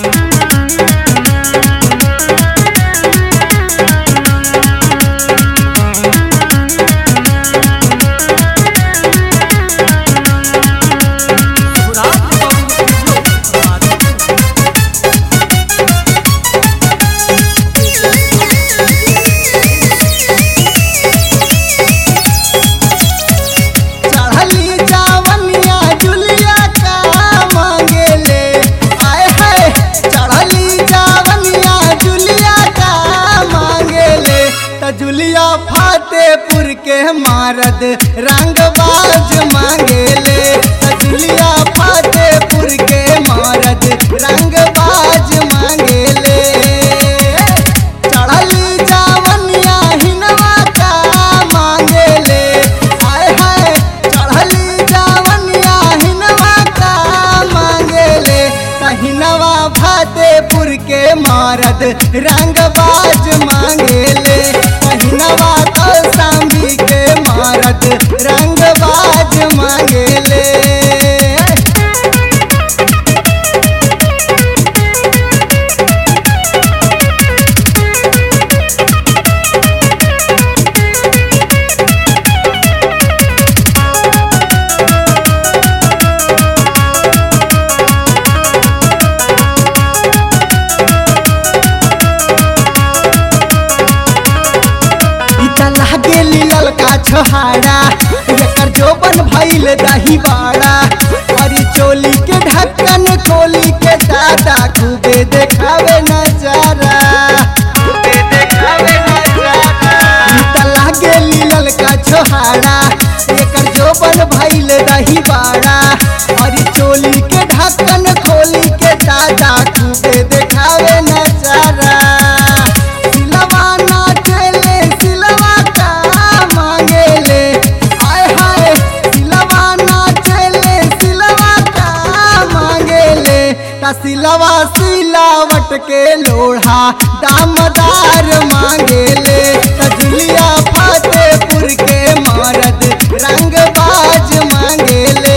जुलिया फतेहपुर के मर्द रंगबाज मांगेले। जुलिया फतेहपुर के मर्द रंगबाज मांगेले। चढ़ली जवनिया हिनवा का मांगेले। आय हाय चढ़ली जवनिया हिनवा का मांगेले। हिनवा फतेहपुर के मर्द रंगबाज मांगेले। हिनवा कौशाम्बी के मर्द रंगबाज मांगेले। गेली ललका छोहाड़ा एकर जोबन भइल दही बाड़ा। और चोली के ढक्कन खोली के दादा खूबे देखावे नजारा। तला गेली ललका छोहाड़ा एकर जोबन भइल दही बाड़ा। और चोली के ढक्कन खोली के दादा खूबे देखावे नजारा। सिलवा सिलावट के लोढ़ा दामदार मांगेले। जुलिया फतेहपुर के मर्द रंगबाज मांगेले।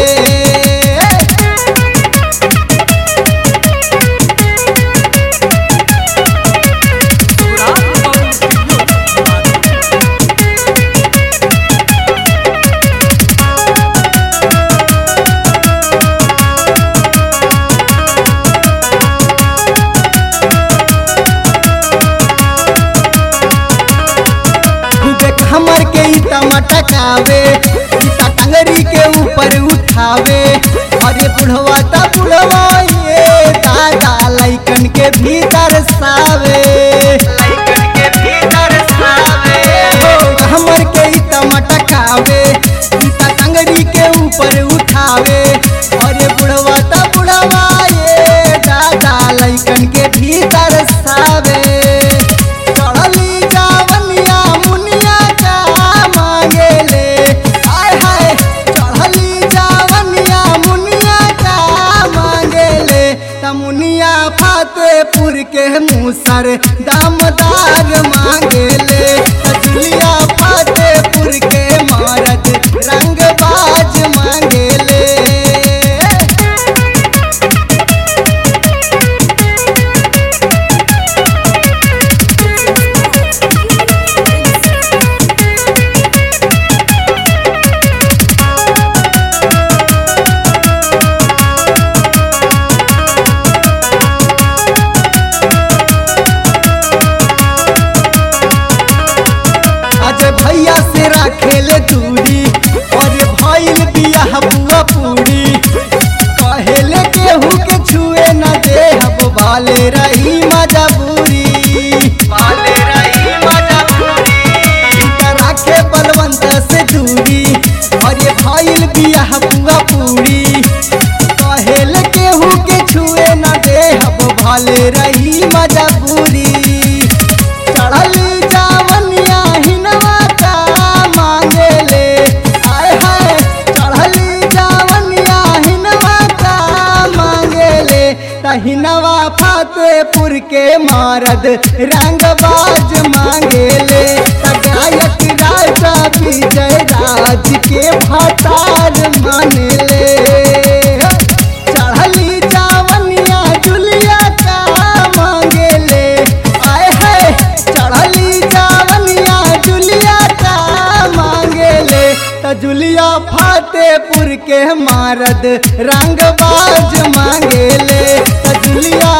हमर के टमाटकावे टंगरी के ऊपर उठावे। और ये बुढ़वा ता बुढ़वा ये दादा लइकन के भीतर सावे। हमर के टमाटकावे टंगरी के ऊपर उठावे। और ये बुढ़वा ता बुढ़वा ये दादा लइकन के भीतर सावे। मुनिया फतेहपुर के मूसर दामदार मांगेले। जुलिया फतेहपुर के मर्द रंगबाज मांगेले। भैया से राखेले दूरी और भइल बियाह बुआ पूरी। कहेले केहू के छुए न दे हब वाले रही मजबूरी। राखे बलवंत से दूरी और भइल बियाह बुआ पूरी। कहेले केहू के छुए न दे हब वाले रही मजबूरी। चढ़ल जवनिया हिनवा हिनवा फतेहपुर के मर्द रंगबाज मांगेले। गायक राजा विजय राज के भतार मानेले। चढ़ली जवनिया जुलिया का तजुलिया फतेहपुर के मारद रंगबाज मांगेले तजुलिया